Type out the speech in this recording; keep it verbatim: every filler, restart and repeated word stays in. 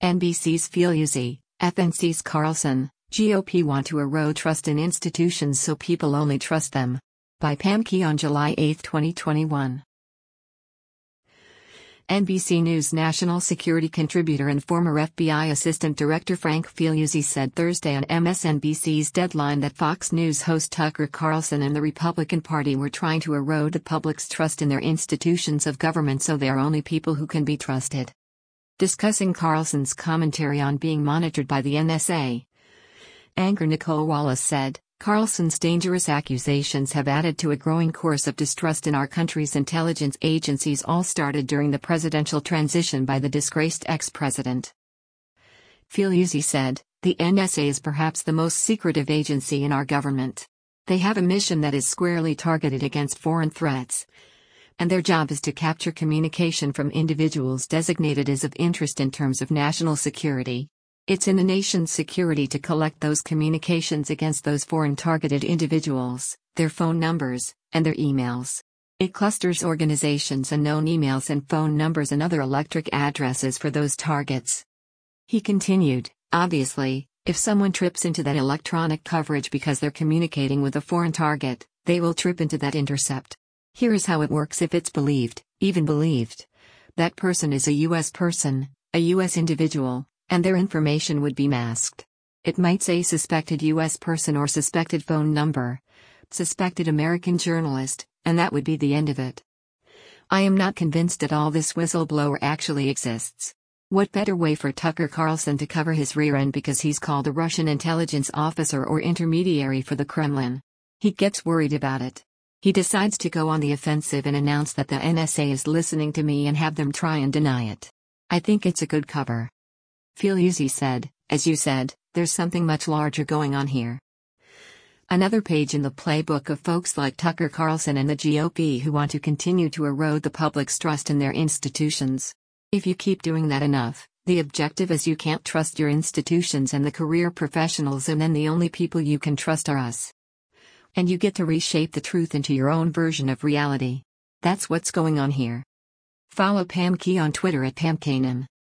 N B C's Fieluzzi, F N C's Carlson, G O P want to erode trust in institutions so people only trust them. By Pam Key on July eighth twenty twenty-one. N B C News national security contributor and former F B I Assistant Director Frank Fieluzzi said Thursday on M S N B C's Deadline that Fox News host Tucker Carlson and the Republican Party were trying to erode the public's trust in their institutions of government so they are only people who can be trusted. Discussing Carlson's commentary on being monitored by the N S A, anchor Nicole Wallace said, Carlson's dangerous accusations have added to a growing course of distrust in our country's intelligence agencies, all started during the presidential transition by the disgraced ex-president. Fieluzzi said, the N S A is perhaps the most secretive agency in our government. They have a mission that is squarely targeted against foreign threats, and their job is to capture communication from individuals designated as of interest in terms of national security. It's in the nation's security to collect those communications against those foreign targeted individuals, their phone numbers, and their emails. It clusters organizations and known emails and phone numbers and other electric addresses for those targets. He continued, obviously, if someone trips into that electronic coverage because they're communicating with a foreign target, they will trip into that intercept. Here is how it works if it's believed, even believed, that person is a U S person, a U S individual, and their information would be masked. It might say suspected U S person or suspected phone number, suspected American journalist, and that would be the end of it. I am not convinced that all this whistleblower actually exists. What better way for Tucker Carlson to cover his rear end because he's called a Russian intelligence officer or intermediary for the Kremlin? He gets worried about it. He decides to go on the offensive and announce that the N S A is listening to me and have them try and deny it. I think it's a good cover. Fieluzzi said, as you said, there's something much larger going on here. Another page in the playbook of folks like Tucker Carlson and the G O P who want to continue to erode the public's trust in their institutions. If you keep doing that enough, the objective is you can't trust your institutions and the career professionals, and then the only people you can trust are us. And you get to reshape the truth into your own version of reality. That's what's going on here. Follow Pam Key on Twitter at Pam Kanem.